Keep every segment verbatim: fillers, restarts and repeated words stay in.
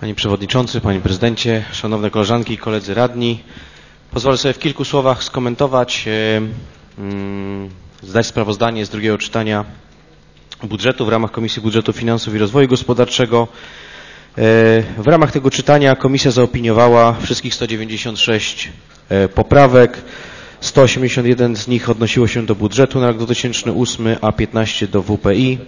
Panie Przewodniczący, Panie Prezydencie, Szanowne Koleżanki i Koledzy Radni. Pozwolę sobie w kilku słowach skomentować, zdać sprawozdanie z drugiego czytania budżetu w ramach Komisji Budżetu, Finansów i Rozwoju Gospodarczego. W ramach tego czytania Komisja zaopiniowała wszystkich sto dziewięćdziesiąt sześć poprawek. sto osiemdziesiąt jeden z nich odnosiło się do budżetu na rok dwa tysiące ósmy, a piętnaście do W P I.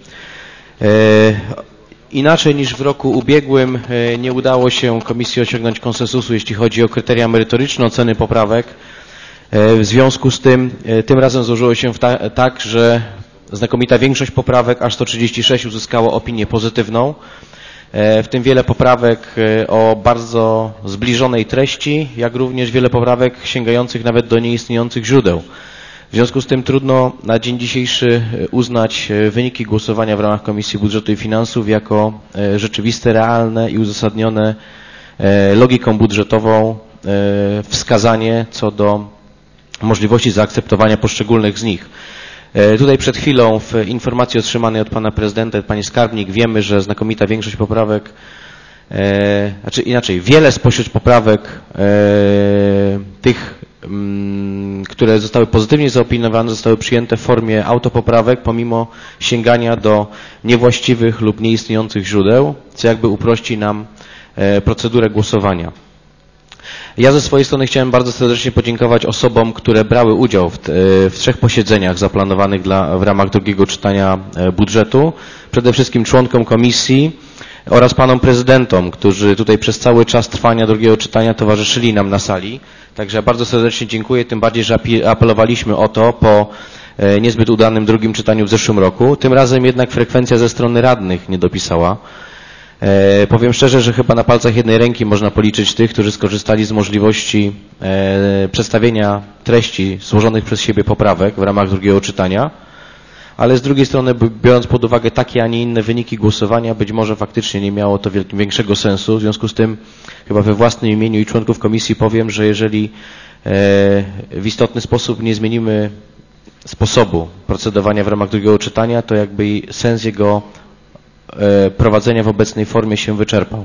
Inaczej niż w roku ubiegłym nie udało się Komisji osiągnąć konsensusu, jeśli chodzi o kryteria merytoryczne oceny poprawek. W związku z tym, tym razem złożyło się ta, tak, że znakomita większość poprawek, aż sto trzydzieści sześć, uzyskało opinię pozytywną. W tym wiele poprawek o bardzo zbliżonej treści, jak również wiele poprawek sięgających nawet do nieistniejących źródeł. W związku z tym trudno na dzień dzisiejszy uznać wyniki głosowania w ramach Komisji Budżetu i Finansów jako rzeczywiste, realne i uzasadnione logiką budżetową wskazanie co do możliwości zaakceptowania poszczególnych z nich. Tutaj przed chwilą w informacji otrzymanej od Pana Prezydenta, Pani Skarbnik, wiemy, że znakomita większość poprawek, e, znaczy inaczej, wiele spośród poprawek e, tych, m, które zostały pozytywnie zaopiniowane, zostały przyjęte w formie autopoprawek, pomimo sięgania do niewłaściwych lub nieistniejących źródeł, co jakby uprości nam e, procedurę głosowania. Ja ze swojej strony chciałem bardzo serdecznie podziękować osobom, które brały udział w, w trzech posiedzeniach zaplanowanych dla, w ramach drugiego czytania budżetu. Przede wszystkim członkom komisji oraz panom prezydentom, którzy tutaj przez cały czas trwania drugiego czytania towarzyszyli nam na sali. Także bardzo serdecznie dziękuję, tym bardziej, że apelowaliśmy o to po niezbyt udanym drugim czytaniu w zeszłym roku. Tym razem jednak frekwencja ze strony radnych nie dopisała. E, powiem szczerze, że chyba na palcach jednej ręki można policzyć tych, którzy skorzystali z możliwości e, przedstawienia treści złożonych przez siebie poprawek w ramach drugiego czytania, ale z drugiej strony, biorąc pod uwagę takie, a nie inne wyniki głosowania, być może faktycznie nie miało to większego sensu. W związku z tym chyba we własnym imieniu i członków komisji powiem, że jeżeli e, w istotny sposób nie zmienimy sposobu procedowania w ramach drugiego czytania, to jakby sens jego prowadzenia w obecnej formie się wyczerpał.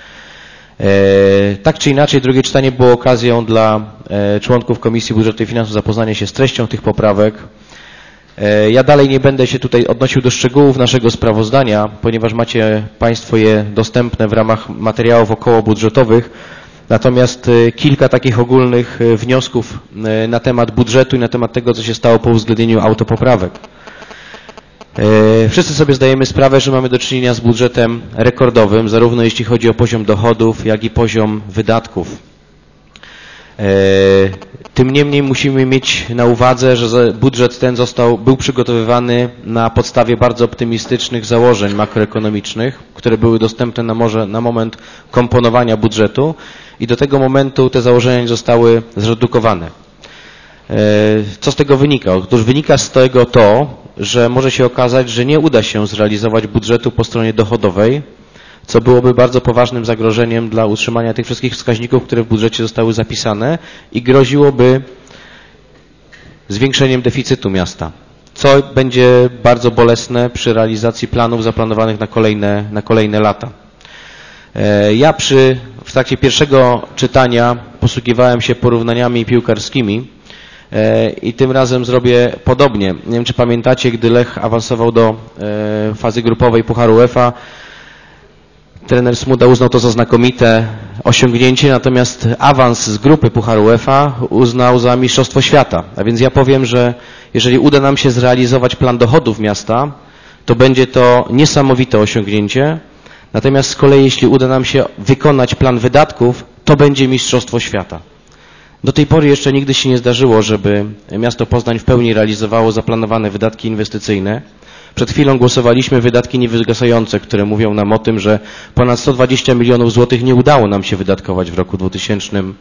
Tak czy inaczej, drugie czytanie było okazją dla członków Komisji Budżetu i Finansów zapoznania się z treścią tych poprawek. Ja dalej nie będę się tutaj odnosił do szczegółów naszego sprawozdania, ponieważ macie Państwo je dostępne w ramach materiałów okołobudżetowych. Natomiast kilka takich ogólnych wniosków na temat budżetu i na temat tego, co się stało po uwzględnieniu autopoprawek. Wszyscy sobie zdajemy sprawę, że mamy do czynienia z budżetem rekordowym, zarówno jeśli chodzi o poziom dochodów, jak i poziom wydatków. Tym niemniej musimy mieć na uwadze, że budżet ten został, był przygotowywany na podstawie bardzo optymistycznych założeń makroekonomicznych, które były dostępne na, może, na moment komponowania budżetu i do tego momentu te założenia nie zostały zredukowane. Co z tego wynika? Otóż wynika z tego to, że może się okazać, że nie uda się zrealizować budżetu po stronie dochodowej, co byłoby bardzo poważnym zagrożeniem dla utrzymania tych wszystkich wskaźników, które w budżecie zostały zapisane i groziłoby zwiększeniem deficytu miasta, co będzie bardzo bolesne przy realizacji planów zaplanowanych na kolejne, na kolejne lata. Ja przy, w trakcie pierwszego czytania posługiwałem się porównaniami piłkarskimi, i tym razem zrobię podobnie. Nie wiem, czy pamiętacie, gdy Lech awansował do fazy grupowej Pucharu UEFA, trener Smuda uznał to za znakomite osiągnięcie, natomiast awans z grupy Pucharu UEFA uznał za mistrzostwo świata. A więc ja powiem, że jeżeli uda nam się zrealizować plan dochodów miasta, to będzie to niesamowite osiągnięcie. Natomiast z kolei, jeśli uda nam się wykonać plan wydatków, to będzie mistrzostwo świata. Do tej pory jeszcze nigdy się nie zdarzyło, żeby miasto Poznań w pełni realizowało zaplanowane wydatki inwestycyjne. Przed chwilą głosowaliśmy wydatki niewygasające, które mówią nam o tym, że ponad sto dwadzieścia milionów złotych nie udało nam się wydatkować w roku dwutysięcznym,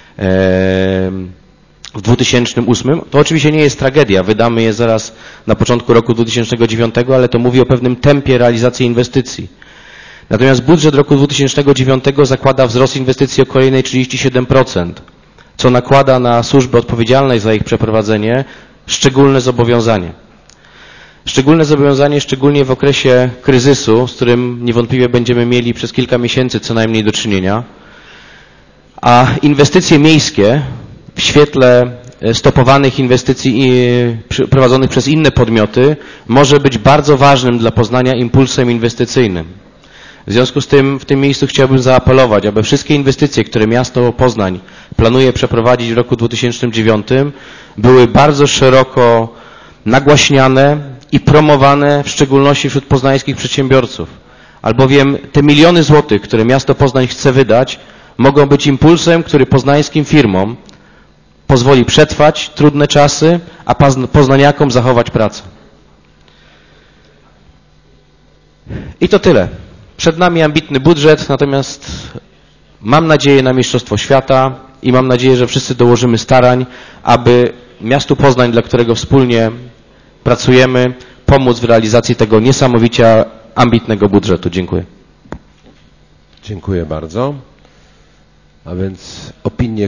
w dwa tysiące ósmym. To oczywiście nie jest tragedia, wydamy je zaraz na początku roku dwa tysiące dziewiątego, ale to mówi o pewnym tempie realizacji inwestycji. Natomiast budżet roku dwa tysiące dziewiątego zakłada wzrost inwestycji o kolejne trzydzieści siedem procent. Co nakłada na służby odpowiedzialne za ich przeprowadzenie szczególne zobowiązanie. Szczególne zobowiązanie, szczególnie w okresie kryzysu, z którym niewątpliwie będziemy mieli przez kilka miesięcy co najmniej do czynienia, a inwestycje miejskie w świetle stopowanych inwestycji prowadzonych przez inne podmioty może być bardzo ważnym dla Poznania impulsem inwestycyjnym. W związku z tym w tym miejscu chciałbym zaapelować, aby wszystkie inwestycje, które miasto Poznań planuje przeprowadzić w roku dwa tysiące dziewiątym, były bardzo szeroko nagłaśniane i promowane, w szczególności wśród poznańskich przedsiębiorców. Albowiem te miliony złotych, które miasto Poznań chce wydać, mogą być impulsem, który poznańskim firmom pozwoli przetrwać trudne czasy, a poznaniakom zachować pracę. I to tyle. Przed nami ambitny budżet, natomiast mam nadzieję na Mistrzostwo Świata i mam nadzieję, że wszyscy dołożymy starań, aby miastu Poznań, dla którego wspólnie pracujemy, pomóc w realizacji tego niesamowicie ambitnego budżetu. Dziękuję. Dziękuję bardzo. A więc opinie